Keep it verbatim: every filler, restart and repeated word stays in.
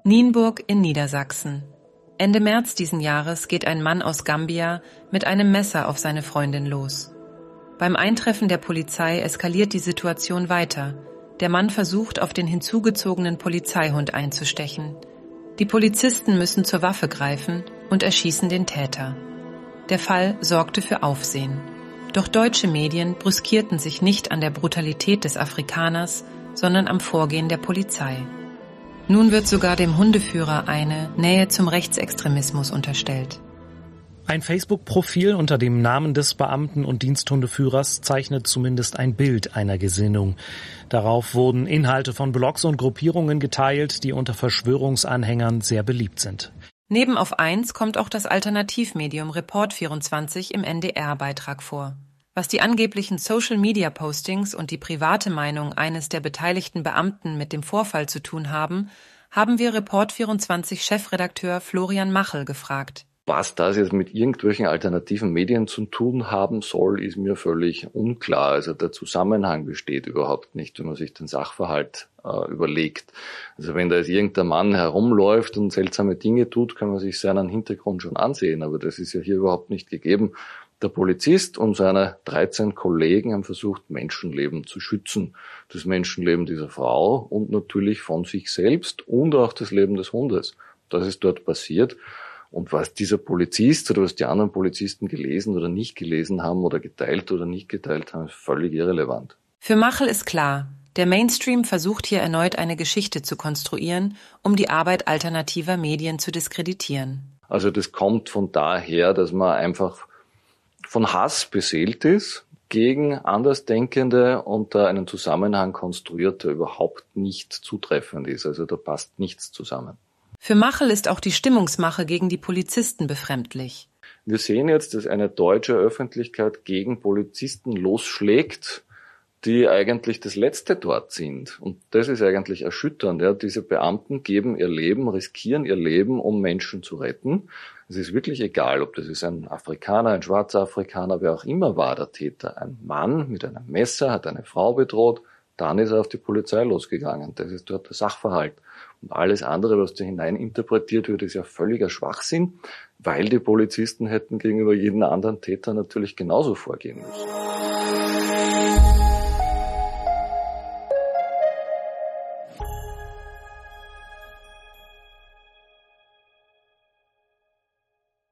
Nienburg in Niedersachsen. Ende März diesen Jahres geht ein Mann aus Gambia mit einem Messer auf seine Freundin los. Beim Eintreffen der Polizei eskaliert die Situation weiter. Der Mann versucht, auf den hinzugezogenen Polizeihund einzustechen. Die Polizisten müssen zur Waffe greifen und erschießen den Täter. Der Fall sorgte für Aufsehen. Doch deutsche Medien brüskierten sich nicht an der Brutalität des Afrikaners, sondern am Vorgehen der Polizei. Nun wird sogar dem Hundeführer eine Nähe zum Rechtsextremismus unterstellt. Ein Facebook-Profil unter dem Namen des Beamten und Diensthundeführers zeichnet zumindest ein Bild einer Gesinnung. Darauf wurden Inhalte von Blogs und Gruppierungen geteilt, die unter Verschwörungsanhängern sehr beliebt sind. Neben Auf eins kommt auch das Alternativmedium Report vierundzwanzig im N D R-Beitrag vor. Was die angeblichen Social-Media-Postings und die private Meinung eines der beteiligten Beamten mit dem Vorfall zu tun haben, haben wir Report vierundzwanzig-Chefredakteur Florian Machel gefragt. Was das jetzt mit irgendwelchen alternativen Medien zu tun haben soll, ist mir völlig unklar. Also der Zusammenhang besteht überhaupt nicht, wenn man sich den Sachverhalt äh, überlegt. Also wenn da jetzt irgendein Mann herumläuft und seltsame Dinge tut, kann man sich seinen Hintergrund schon ansehen. Aber das ist ja hier überhaupt nicht gegeben. Der Polizist und seine dreizehn Kollegen haben versucht, Menschenleben zu schützen. Das Menschenleben dieser Frau und natürlich von sich selbst und auch das Leben des Hundes. Das ist dort passiert. Und was dieser Polizist oder was die anderen Polizisten gelesen oder nicht gelesen haben oder geteilt oder nicht geteilt haben, ist völlig irrelevant. Für Machel ist klar, der Mainstream versucht hier erneut eine Geschichte zu konstruieren, um die Arbeit alternativer Medien zu diskreditieren. Also das kommt von daher, dass man einfach von Hass beseelt ist gegen Andersdenkende und da einen Zusammenhang konstruiert, der überhaupt nicht zutreffend ist. Also da passt nichts zusammen. Für Machel ist auch die Stimmungsmache gegen die Polizisten befremdlich. Wir sehen jetzt, dass eine deutsche Öffentlichkeit gegen Polizisten losschlägt, die eigentlich das Letzte dort sind. Und das ist eigentlich erschütternd. Ja. Diese Beamten geben ihr Leben, riskieren ihr Leben, um Menschen zu retten. Es ist wirklich egal, ob das ist ein Afrikaner, ein schwarzer Afrikaner, wer auch immer war der Täter. Ein Mann mit einem Messer hat eine Frau bedroht, dann ist er auf die Polizei losgegangen. Das ist dort der Sachverhalt. Und alles andere, was da hineininterpretiert wird, ist ja völliger Schwachsinn, weil die Polizisten hätten gegenüber jedem anderen Täter natürlich genauso vorgehen müssen.